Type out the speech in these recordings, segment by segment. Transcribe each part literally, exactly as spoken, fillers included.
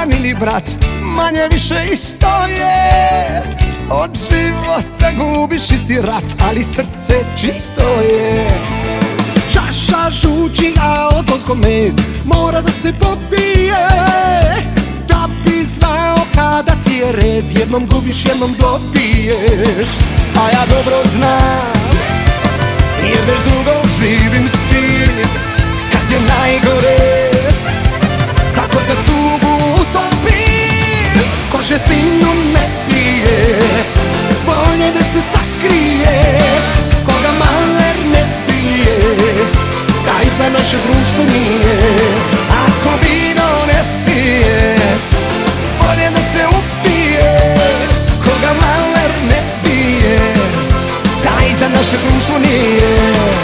ili brat, manje više isto je. Od života gubiš isti rat, ali srce čisto je. Čaša žuči, a odozgo med mora da se popije, da bi znao kada ti je red. Jednom gubiš, jednom dobiješ, a ja dobro znam, jer već dugo živim s tim. Kad je najgore, kako da tugu utopim, ko žestinu ne pije, bolje da se sakrije. Koga maler ne pije, taj za naše društvo nije. Ako vino ne pije, bolje da se upije. Koga maler ne pije, taj za naše društvo nije.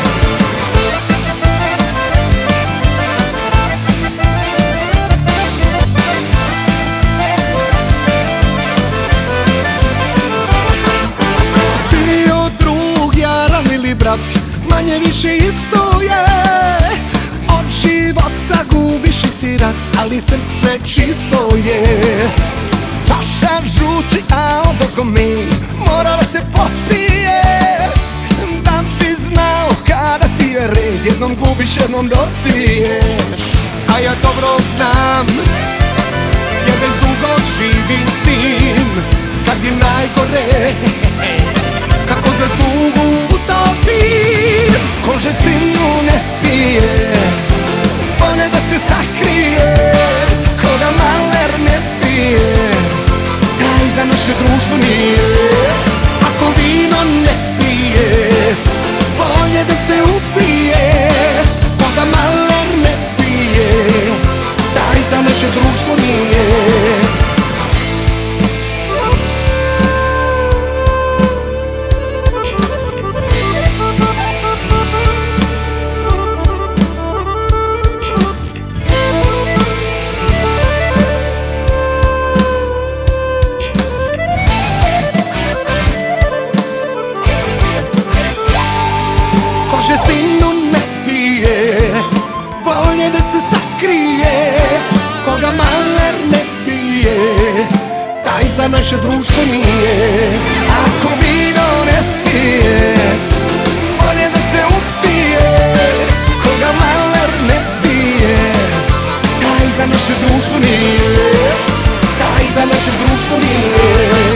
Brat, manje više isto je. Od života gubiš isti rat, ali srce čisto je. Čaša žuči, a odozgo med mora da se popije, da bi znao kada ti je red. Jednom gubiš, jednom dobiješ, a ja dobro znam, jer već dugo živim s tim. Kad je najgore, kako da tugu utopim, ko žestinu ne pije, bolje da se sakrije. Koga maler ne pije, taj za naše društvo nije. Ako vino ne pije, bolje da se upije. Koga maler ne pije, taj za naše društvo nije. Žestinu ne pije, bolje da se sakrije. Koga maler ne pije, taj za naše društvo nije. Ako vino ne pije, bolje da se upije. Koga maler ne pije, taj za naše društvo nije. Taj za naše društvo nije.